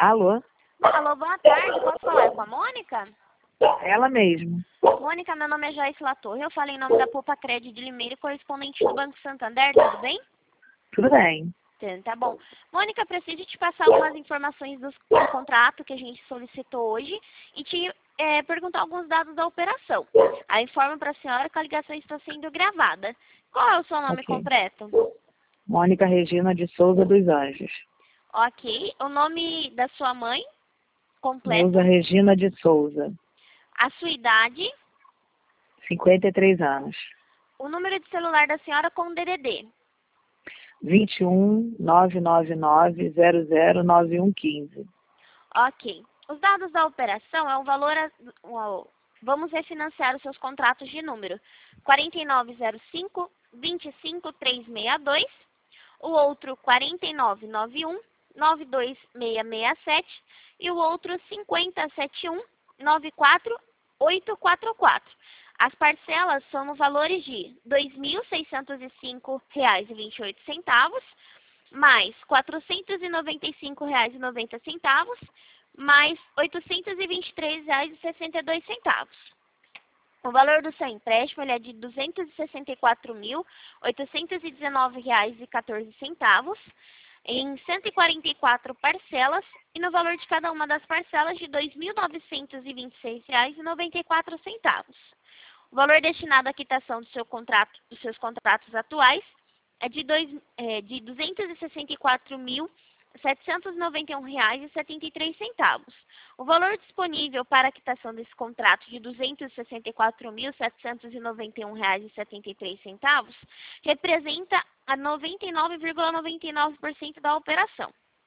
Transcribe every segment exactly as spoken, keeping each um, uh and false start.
Alô? Alô, boa tarde. Posso falar com a Mônica? Ela mesmo. Mônica, meu nome é Joyce Latorre. Eu falei em nome da Poupa Crédito de Limeira, correspondente do Banco Santander. Tudo bem? Tudo bem. Sim, tá bom. Mônica, preciso te passar algumas informações do, do contrato que a gente solicitou hoje e te é, perguntar alguns dados da operação. Aí informo para a senhora que a ligação está sendo gravada. Qual é o seu nome Ok. completo? Mônica Regina de Souza dos Anjos. Ok. O nome da sua mãe completo? Neuza Regina de Souza. A sua idade? cinquenta e três anos. O número de celular da senhora com D D D? vinte e um, nove nove nove, zero zero nove um um cinco. Ok. Os dados da operação é o valor... A, o, vamos refinanciar os seus contratos de número quatro nove zero cinco, dois cinco três seis dois, o outro quatro nove nove um, nove dois seis seis sete e o outro cinco zero sete um, nove quatro oito quatro quatro. As parcelas são no valores de dois mil seiscentos e cinco reais e vinte e oito centavos, mais quatrocentos e noventa e cinco reais e noventa centavos, mais oitocentos e vinte e três reais e sessenta e dois centavos. O valor do seu empréstimo ele é de duzentos e sessenta e quatro mil, oitocentos e dezenove reais e quatorze centavos, em cento e quarenta e quatro parcelas, e no valor de cada uma das parcelas de dois mil novecentos e vinte e seis reais e noventa e quatro centavos. O valor destinado à quitação do seu contrato, dos seus contratos atuais é de, dois, é, de duzentos e sessenta e quatro mil, setecentos e noventa e um reais e setenta e três centavos. O valor disponível para a quitação desse contrato de duzentos e sessenta e quatro mil, setecentos e noventa e um reais e setenta e três centavos representa a noventa e nove vírgula noventa e nove por cento da operação.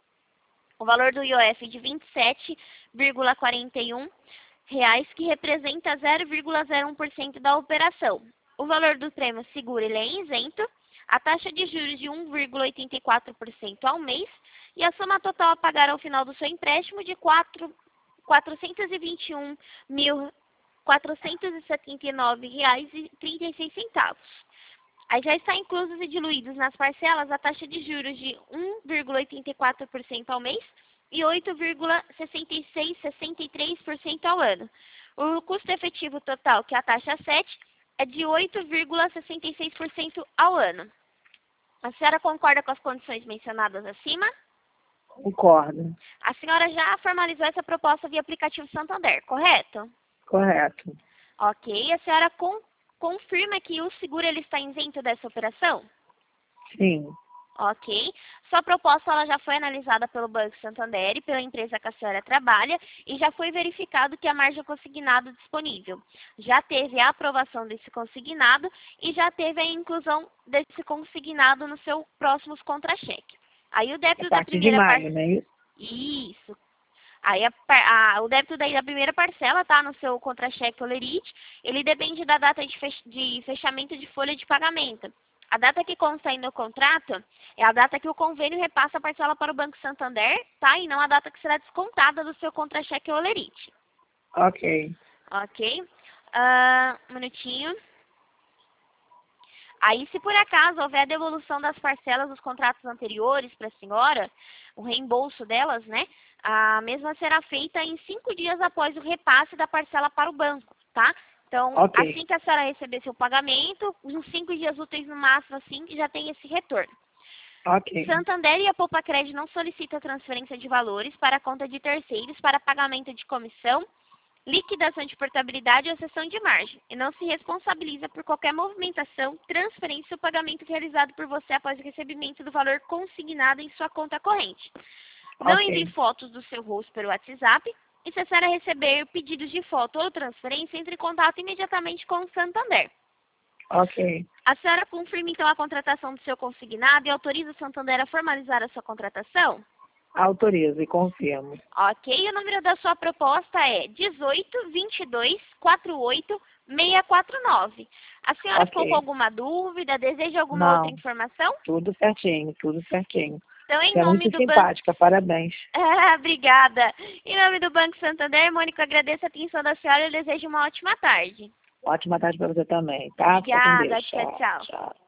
O valor do I O F de vinte e sete vírgula quarenta e um reais, que representa zero vírgula zero um por cento da operação. O valor do prêmio seguro ele é isento, a taxa de juros de um vírgula oitenta e quatro por cento ao mês e a soma total a pagar ao final do seu empréstimo de quatrocentos e vinte e um mil, quatrocentos e setenta e nove reais e trinta e seis centavos. Aí já está inclusos e diluídos nas parcelas a taxa de juros de um vírgula oitenta e quatro por cento ao mês e oito vírgula sessenta e seis, sessenta e três por cento ao ano. O custo efetivo total, que é a taxa sete, é de oito vírgula sessenta e seis por cento ao ano. A senhora concorda com as condições mencionadas acima? Concordo. A senhora já formalizou essa proposta via aplicativo Santander, correto? Correto. Ok. A senhora com, confirma que o seguro ele está isento dessa operação? Sim. Ok. Sua proposta ela já foi analisada pelo Banco Santander e pela empresa que a senhora trabalha e já foi verificado que a margem consignado disponível. Já teve a aprovação desse consignado e já teve a inclusão desse consignado nos seus próximos contra-cheque. Aí o débito A da partir de primeira maio, parte... não é isso? Isso. Aí a, a, o débito daí da primeira parcela, tá, no seu contra-cheque Olerite, ele depende da data de, fech, de fechamento de folha de pagamento. A data que consta aí no contrato é a data que o convênio repassa a parcela para o Banco Santander, tá? E não a data que será descontada do seu contra-cheque Olerite. Ok. Ok. Uh, um minutinho. Aí, se por acaso houver a devolução das parcelas dos contratos anteriores para a senhora, o reembolso delas, né? A mesma será feita em cinco dias após o repasse da parcela para o banco, tá? Então, Ok. assim que a senhora receber seu pagamento, uns cinco dias úteis no máximo, assim, já tem esse retorno. Ok. Santander e a Poupa Crédito não solicitam transferência de valores para a conta de terceiros para pagamento de comissão, liquidação de portabilidade ou cessão de margem, e não se responsabiliza por qualquer movimentação, transferência ou pagamento realizado por você após o recebimento do valor consignado em sua conta corrente. Não Ok. envie fotos do seu rosto pelo WhatsApp e se a senhora receber pedidos de foto ou transferência, entre em contato imediatamente com o Santander. Ok. A senhora confirma então a contratação do seu consignado e autoriza o Santander a formalizar a sua contratação? Autorizo e confirmo. Ok, o número da sua proposta é dezoito, vinte e dois, quarenta e oito, seiscentos e quarenta e nove. A senhora Ok. ficou com alguma dúvida? Deseja alguma outra Não. informação? Tudo certinho, tudo certinho. Então, em Você é nome muito do Banco... simpática, parabéns. Ah, obrigada. Em nome do Banco Santander, Mônica, agradeço a atenção da senhora e desejo uma ótima tarde. Ótima tarde para você também, tá? Fica com Obrigada, Deus. tchau, Tchau. tchau. Tchau.